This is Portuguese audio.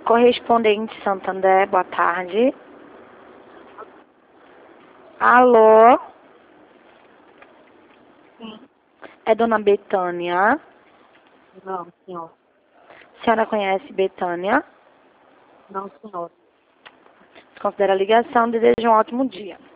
Correspondente Santander, boa tarde. Alô? Sim. É Dona Betânia? Não, senhor. A senhora conhece Betânia? Não, senhor. Considera a ligação, desejo um ótimo dia.